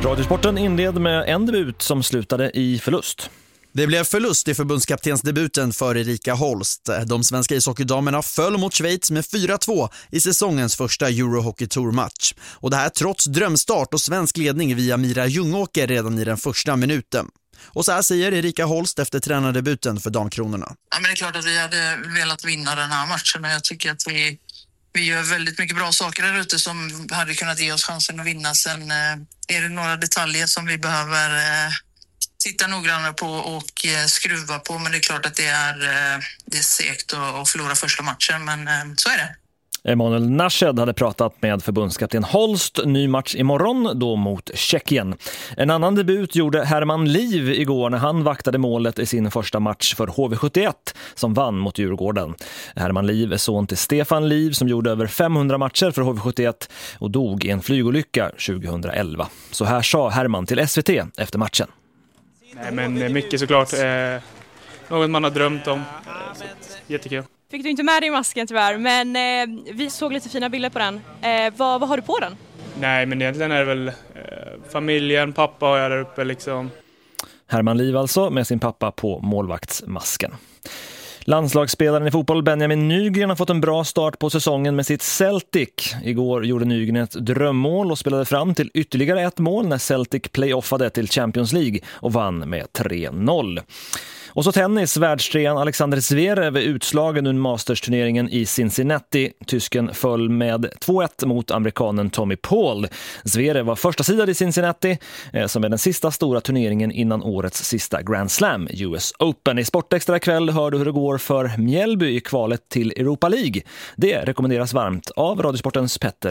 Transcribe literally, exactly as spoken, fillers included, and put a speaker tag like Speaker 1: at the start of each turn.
Speaker 1: Radiosporten inled med en debut som slutade i förlust.
Speaker 2: Det blev förlust i förbundskaptensdebuten för Erika Holst. De svenska ishockeydamerna föll mot Schweiz med fyra två i säsongens första Eurohockey Tour-match. Och det här trots drömstart och svensk ledning via Mira Ljungåker redan i den första minuten. Och så här säger Erika Holst efter tränardebuten för damkronorna.
Speaker 3: Ja, men det är klart att vi hade velat vinna den här matchen. Jag tycker att vi, vi gör väldigt mycket bra saker där ute som hade kunnat ge oss chansen att vinna. Sen eh, är det några detaljer som vi behöver eh, titta noggrannare på och eh, skruva på. Men det är klart att det är, eh, det är segt att, att förlora första matchen, men eh, så är det.
Speaker 1: Emanuel Nashed hade pratat med förbundskapten Holst. Ny match imorgon, då mot Tjeckien. En annan debut gjorde Herman Liv igår när han vaktade målet i sin första match för H V sjuttioett som vann mot Djurgården. Herman Liv är son till Stefan Liv som gjorde över femhundra matcher för H V sjuttioett och dog i en flygolycka tjugohundraelva. Så här sa Herman till S V T efter matchen.
Speaker 4: Nej, men mycket såklart. Eh, något man har drömt om. Eh, så jättekul.
Speaker 5: Fick du inte med dig masken tyvärr, men eh, vi såg lite fina bilder på den. Eh, vad, vad har du på den?
Speaker 4: Nej, men egentligen är det väl eh, familjen, pappa har jag där uppe liksom.
Speaker 1: Herman Liv alltså med sin pappa på målvaktsmasken. Landslagsspelaren i fotboll Benjamin Nygren har fått en bra start på säsongen med sitt Celtic. Igår gjorde Nygren ett drömmål och spelade fram till ytterligare ett mål när Celtic playoffade till Champions League och vann med tre noll. Och så tennis, världstrean Alexander Zverev är utslagen ur Masters-turneringen i Cincinnati. Tysken föll med två ett mot amerikanen Tommy Paul. Zverev var första sidan i Cincinnati eh, som är den sista stora turneringen innan årets sista Grand Slam, U S Open. I Sportextra kväll hör du hur det går för Mjällby i kvalet till Europa League. Det rekommenderas varmt av Radiosportens Petter